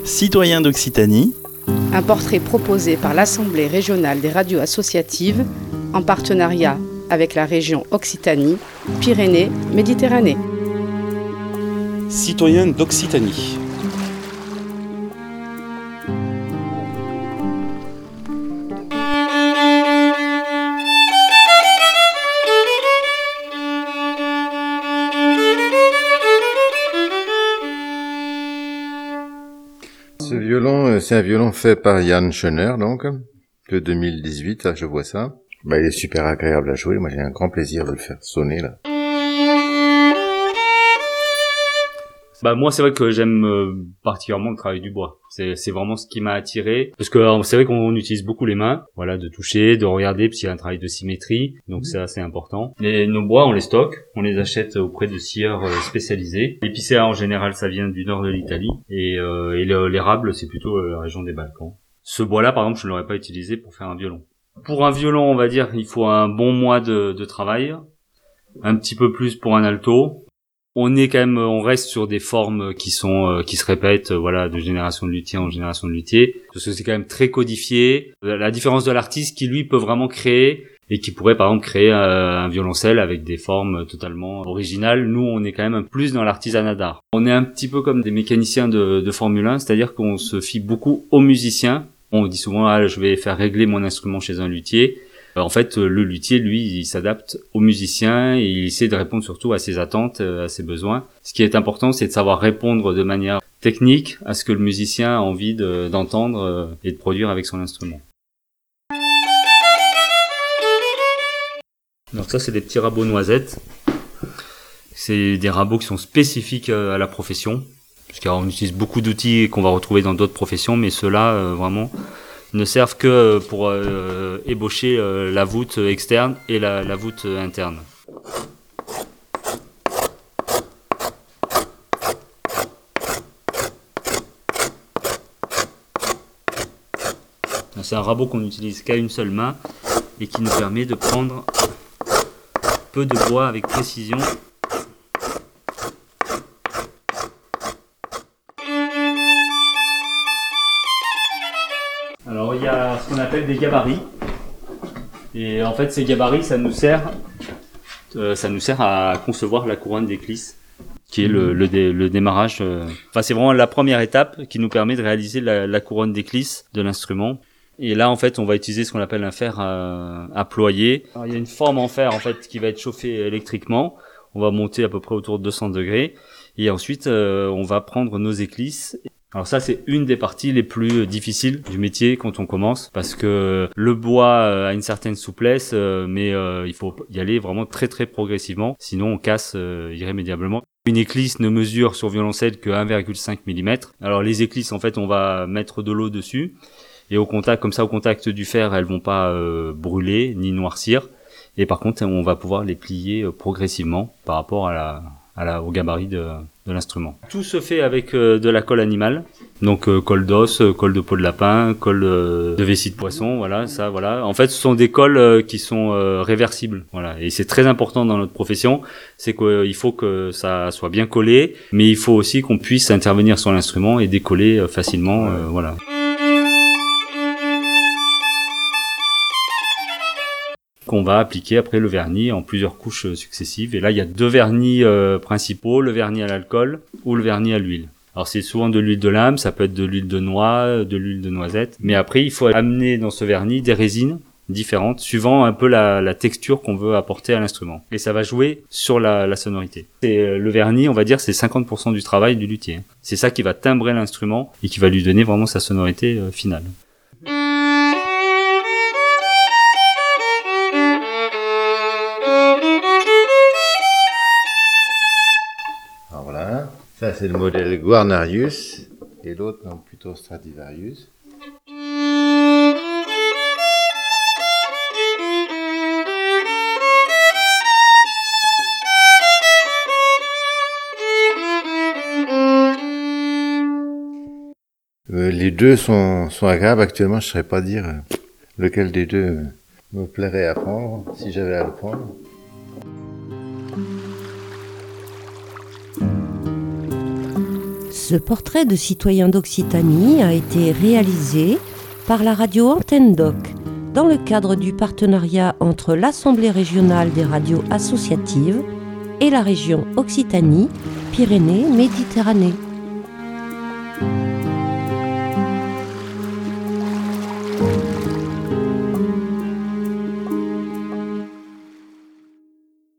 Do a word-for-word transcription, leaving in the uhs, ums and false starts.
Citoyens d'Occitanie. Un portrait proposé par l'Assemblée régionale des radios associatives en partenariat avec la région Occitanie, Pyrénées-Méditerranée. Citoyens d'Occitanie. Ce violon, c'est un violon fait par Yann Schöner, donc, de deux mille dix-huit, là, je vois ça. Bah, il est super agréable à jouer, moi j'ai un grand plaisir de le faire sonner, là. Bah moi c'est vrai que j'aime euh, particulièrement le travail du bois. C'est c'est vraiment ce qui m'a attiré parce que euh, c'est vrai qu'on utilise beaucoup les mains, voilà, de toucher, de regarder, puis il y a un travail de symétrie, donc c'est assez important. Et nos bois on les stocke, on les achète auprès de scieurs euh, spécialisés. L'épicéa en général ça vient du nord de l'Italie et euh, et le, l'érable c'est plutôt euh, la région des Balkans. Ce bois-là par exemple je ne l'aurais pas utilisé pour faire un violon. Pour un violon on va dire il faut un bon mois de, de travail, un petit peu plus pour un alto. On est quand même, on reste sur des formes qui sont, euh, qui se répètent, euh, voilà, de génération de luthier en génération de luthier, parce que c'est quand même très codifié. La différence de l'artiste qui lui peut vraiment créer et qui pourrait par exemple créer euh, un violoncelle avec des formes totalement originales. Nous, on est quand même plus dans l'artisanat d'art. On est un petit peu comme des mécaniciens de, de Formule un, c'est-à-dire qu'on se fie beaucoup aux musiciens. On dit souvent, ah, je vais faire régler mon instrument chez un luthier. En fait, le luthier, lui, il s'adapte aux musiciens et il essaie de répondre surtout à ses attentes, à ses besoins. Ce qui est important, c'est de savoir répondre de manière technique à ce que le musicien a envie de, d'entendre et de produire avec son instrument. Donc ça, c'est des petits rabots noisettes. C'est des rabots qui sont spécifiques à la profession. Parce qu'on utilise beaucoup d'outils qu'on va retrouver dans d'autres professions, mais ceux-là, vraiment, ne servent que pour euh, ébaucher euh, la voûte externe et la, la voûte interne. C'est un rabot qu'on n'utilise qu'à une seule main et qui nous permet de prendre peu de bois avec précision. Alors il y a ce qu'on appelle des gabarits et en fait ces gabarits ça nous sert euh, ça nous sert à concevoir la couronne d'éclisse qui est le, le, dé, le démarrage euh... enfin c'est vraiment la première étape qui nous permet de réaliser la, la couronne d'éclisse de l'instrument. Et là en fait on va utiliser ce qu'on appelle un fer à, à ployer. Alors, il y a une forme en fer en fait qui va être chauffée électriquement, on va monter à peu près autour de deux cents degrés et ensuite euh, on va prendre nos éclisses. Alors ça c'est une des parties les plus difficiles du métier quand on commence parce que le bois a une certaine souplesse mais euh, il faut y aller vraiment très très progressivement sinon on casse euh, irrémédiablement. Une éclisse ne mesure sur violoncelle que un virgule cinq millimètres. Alors les éclisses en fait on va mettre de l'eau dessus et au contact comme ça au contact du fer elles vont pas euh, brûler ni noircir et par contre on va pouvoir les plier euh, progressivement par rapport à la À la, au gabarit de, de l'instrument. Tout se fait avec euh, de la colle animale, donc euh, colle d'os, euh, colle de peau de lapin, colle euh, de vessie de poisson, voilà, ça, voilà. En fait, ce sont des colles euh, qui sont euh, réversibles, voilà. Et c'est très important dans notre profession, c'est qu'il euh, faut que ça soit bien collé, mais il faut aussi qu'on puisse intervenir sur l'instrument et décoller euh, facilement, euh, voilà. Qu'on va appliquer après le vernis en plusieurs couches successives. Et là, il y a deux vernis euh, principaux, le vernis à l'alcool ou le vernis à l'huile. Alors c'est souvent de l'huile de lime, ça peut être de l'huile de noix, de l'huile de noisette. Mais après, il faut amener dans ce vernis des résines différentes, suivant un peu la, la texture qu'on veut apporter à l'instrument. Et ça va jouer sur la, la sonorité. Et le vernis, on va dire, c'est cinquante pour cent du travail du luthier. C'est ça qui va timbrer l'instrument et qui va lui donner vraiment sa sonorité euh, finale. Ça, c'est le modèle Guarnarius, et l'autre, non, plutôt Stradivarius. Euh, les deux sont, sont agréables. Actuellement, je ne saurais pas dire lequel des deux me plairait à prendre, si j'avais à le prendre. Ce portrait de citoyen d'Occitanie a été réalisé par la radio Antenne Doc dans le cadre du partenariat entre l'Assemblée régionale des radios associatives et la région Occitanie-Pyrénées-Méditerranée.